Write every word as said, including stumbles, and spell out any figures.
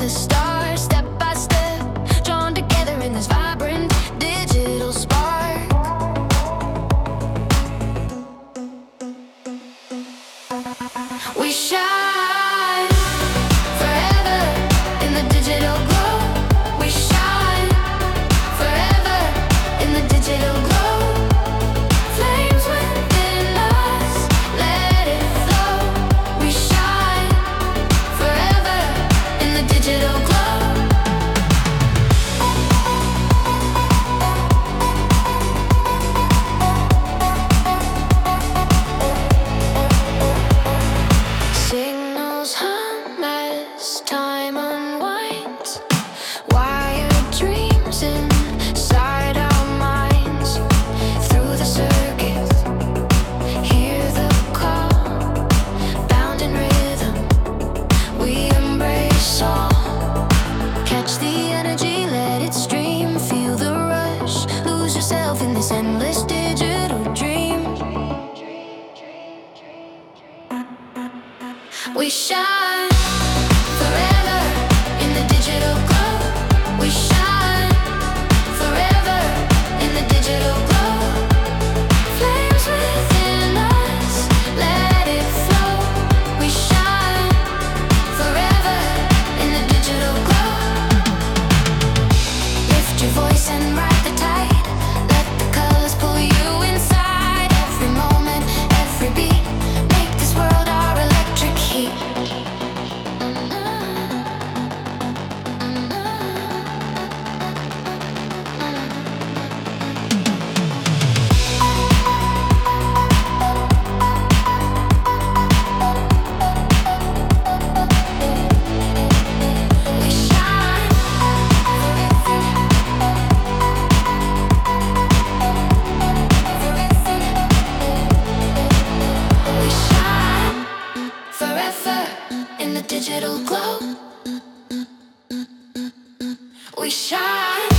the stars, step by step, drawn together in this vibrant digital spark. We shine forever in the digital glow. We shine forever in the digital glow. Flames within us, let it flow. We shine forever in the digital glow. Signals hum as time unwinds, wired dreams inside our minds. Through the circuit, hear the call, bound in rhythm, we embrace all. Catch the energy, let it stream, feel the rush, lose yourself in this endless digital dream. We shine forever in the digital glow. We shine forever in the digital glow. Flames within us, let it flow. We shine forever in the digital glow. Lift your voice and ride the tide. Let the colors pull you inside. Every moment, every beat, make this world our electric heat. We shine We shine forever in the digital glow. We shine